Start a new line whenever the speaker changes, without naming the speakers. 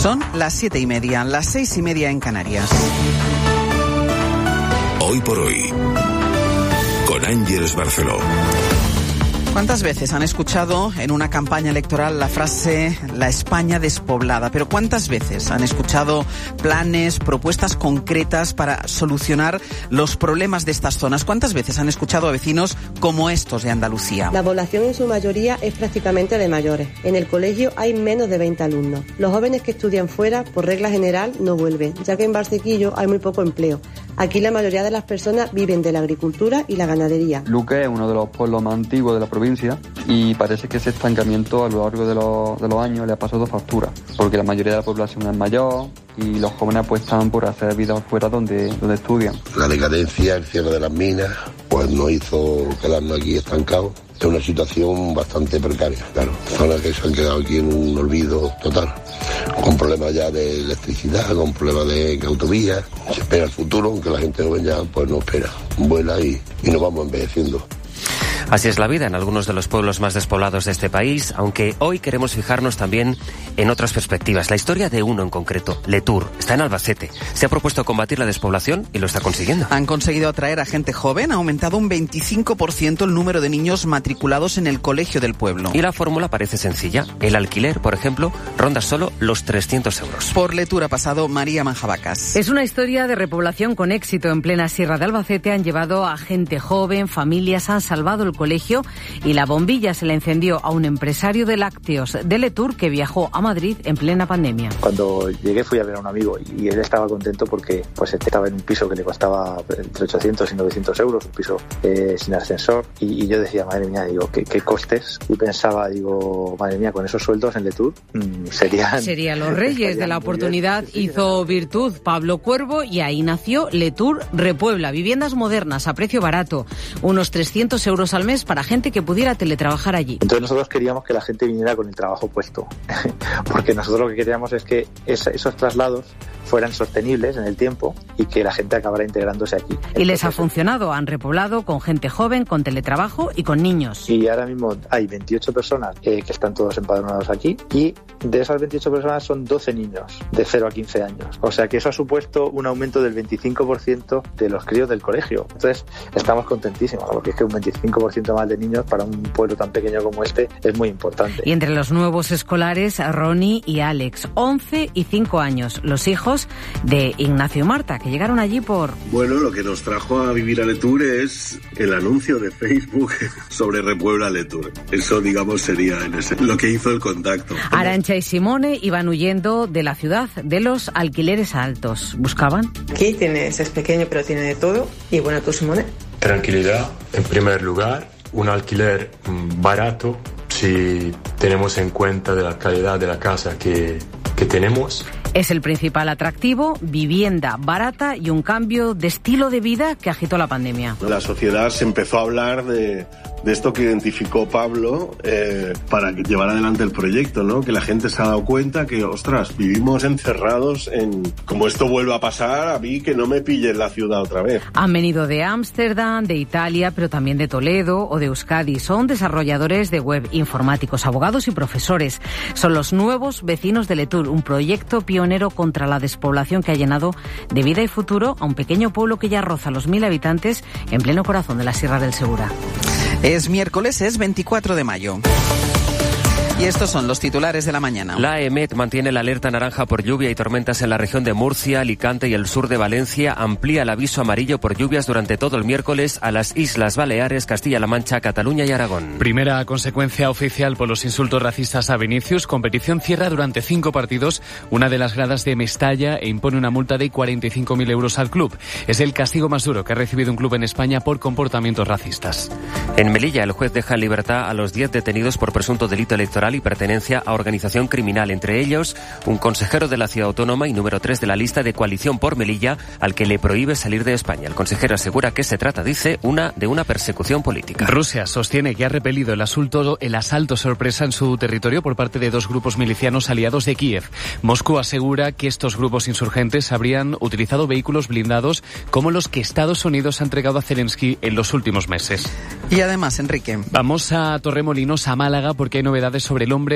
Son las 7:30, las 6:30 en Canarias.
Hoy por hoy, con Ángeles Barceló.
¿Cuántas veces han escuchado en una campaña electoral la frase "la España despoblada"? Pero ¿cuántas veces han escuchado planes, propuestas concretas para solucionar los problemas de estas zonas? ¿Cuántas veces han escuchado a vecinos como estos de Andalucía?
La población en su mayoría es prácticamente de mayores. En el colegio hay menos de 20 alumnos. Los jóvenes que estudian fuera, por regla general, no vuelven, ya que en Barsequillo hay muy poco empleo. Aquí la mayoría de las personas viven de la agricultura y la ganadería.
Luque es uno de los pueblos más antiguos de la provincia y parece que ese estancamiento a lo largo de los años le ha pasado factura, porque la mayoría de la población es mayor y los jóvenes apuestan por hacer vida fuera donde estudian.
La decadencia, el cierre de las minas, pues nos hizo quedarnos aquí estancados. Es una situación bastante precaria, claro. Zonas que se han quedado aquí en un olvido total, con problemas ya de electricidad, con problemas de autovía. Se espera el futuro, aunque la gente joven ya pues no espera. Vuela y nos vamos envejeciendo.
Así es la vida en algunos de los pueblos más despoblados de este país, aunque hoy queremos fijarnos también en otras perspectivas. La historia de uno en concreto, Letur, está en Albacete. Se ha propuesto combatir la despoblación y lo está consiguiendo.
Han conseguido atraer a gente joven, ha aumentado un 25% el número de niños matriculados en el colegio del pueblo.
Y la fórmula parece sencilla. El alquiler, por ejemplo, ronda solo los 300 euros.
Por Letur ha pasado María Manjabacas.
Es una historia de repoblación con éxito. En plena Sierra de Albacete han llevado a gente joven, familias, han salvado el colegio y la bombilla se le encendió a un empresario de lácteos de Letur que viajó a Madrid en plena pandemia.
Cuando llegué fui a ver a un amigo y él estaba contento porque pues estaba en un piso que le costaba entre 800 y 900 euros, un piso sin ascensor, y yo decía, madre mía, digo, ¿qué costes? Y pensaba, digo, madre mía, con esos sueldos en Letur
serían los reyes de la oportunidad. Bien, sí, hizo virtud Pablo Cuervo y ahí nació Letur Repuebla, viviendas modernas a precio barato, unos 300 euros al mes para gente que pudiera teletrabajar allí.
Entonces nosotros queríamos que la gente viniera con el trabajo puesto, porque nosotros lo que queríamos es que esos traslados fueran sostenibles en el tiempo y que la gente acabara integrándose aquí.
Y les ha funcionado, han repoblado con gente joven, con teletrabajo y con niños.
Y ahora mismo hay 28 personas que están todos empadronados aquí, y de esas 28 personas son 12 niños de 0 a 15 años. O sea que eso ha supuesto un aumento del 25% de los críos del colegio. Entonces estamos contentísimos, porque es que un 25% más de niños para un pueblo tan pequeño como este es muy importante.
Y entre los nuevos escolares, Ronnie y Alex, 11 y 5 años, los hijos de Ignacio y Marta, que llegaron allí por...
Bueno, lo que nos trajo a vivir a Letur es el anuncio de Facebook sobre Repuebla Letur. Eso, digamos, sería lo que hizo el contacto.
Arantxa y Simone iban huyendo de la ciudad, de los alquileres altos. ¿Buscaban?
Aquí es pequeño, pero tiene de todo. Y bueno, tú, Simone.
Tranquilidad, en primer lugar. Un alquiler barato, si tenemos en cuenta de la calidad de la casa que tenemos.
Es el principal atractivo, vivienda barata y un cambio de estilo de vida que agitó la pandemia.
La sociedad se empezó a hablar de esto que identificó Pablo para llevar adelante el proyecto, ¿no? Que la gente se ha dado cuenta que, ostras, vivimos encerrados como esto vuelva a pasar, a mí que no me pille en la ciudad otra vez.
Han venido de Ámsterdam, de Italia, pero también de Toledo o de Euskadi. Son desarrolladores de web, informáticos, abogados y profesores. Son los nuevos vecinos de Letur, un proyecto pionero contra la despoblación que ha llenado de vida y futuro a un pequeño pueblo que ya roza los 1.000 habitantes en pleno corazón de la Sierra del Segura.
Es miércoles, es 24 de mayo. Y estos son los titulares de la mañana.
La EMET mantiene la alerta naranja por lluvia y tormentas en la región de Murcia, Alicante y el sur de Valencia. Amplía el aviso amarillo por lluvias durante todo el miércoles a las Islas Baleares, Castilla-La Mancha, Cataluña y Aragón.
Primera consecuencia oficial por los insultos racistas a Vinicius. Competición cierra durante 5 partidos una de las gradas de Mestalla e impone una multa de 45.000 euros al club. Es el castigo más duro que ha recibido un club en España por comportamientos racistas.
En Melilla, el juez deja en libertad a los 10 detenidos por presunto delito electoral y pertenencia a organización criminal, entre ellos un consejero de la Ciudad Autónoma y número 3 de la lista de Coalición por Melilla, al que le prohíbe salir de España. El consejero asegura que se trata, dice, de una persecución política.
Rusia sostiene que ha repelido el asalto sorpresa en su territorio por parte de 2 grupos milicianos aliados de Kiev. Moscú asegura que estos grupos insurgentes habrían utilizado vehículos blindados como los que Estados Unidos ha entregado a Zelensky en los últimos meses.
Y además, Enrique,
vamos a Torremolinos, a Málaga, porque hay novedades sobre el hombre